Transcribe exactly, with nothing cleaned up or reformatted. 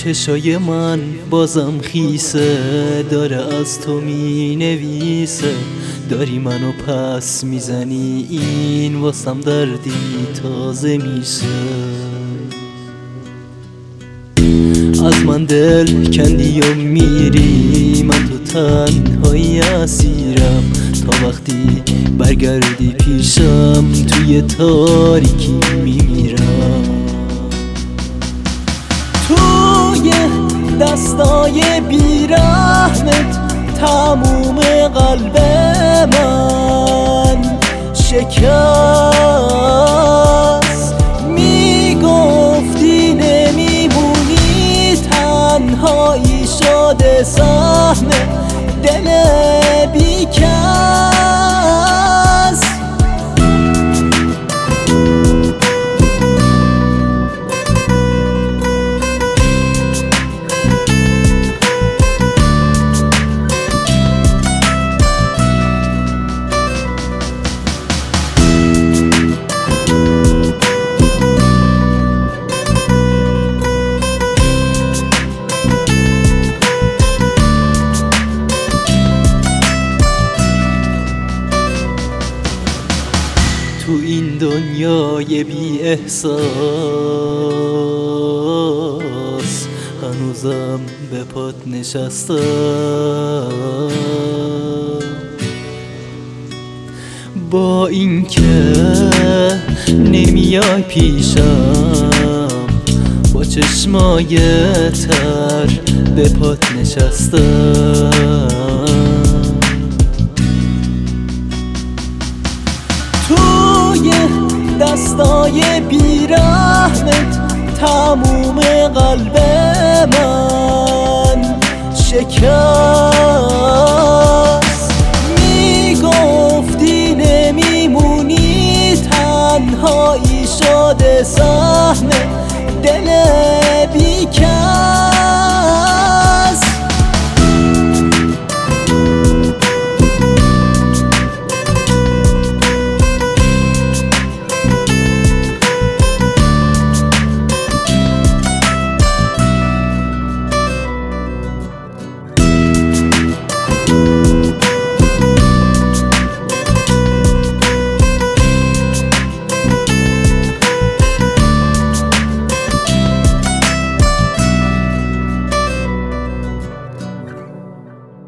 چشای من بازم خیسه، داره از تو می نویسه. داری منو پس میزنی، این واسم دردی تازه میشه. از من دل کندی و میری، من تو تنهایی اسیرم. تا وقتی برگردی پیشم، توی تاریکی میمیرم. توی دستای بیرحمت تموم قلب من شکست. میگفتی نمیمونی، تنهایی شده سهم دل بیکس. تو این دنیای بی احساس هنوزم به پات نشستم. با اینکه نمیای پیشم، با چشمای تر به پات نشستم. توی دستای بیرحمت تموم قلب من شکست. میگفتی نمیمونی، تنهایی شده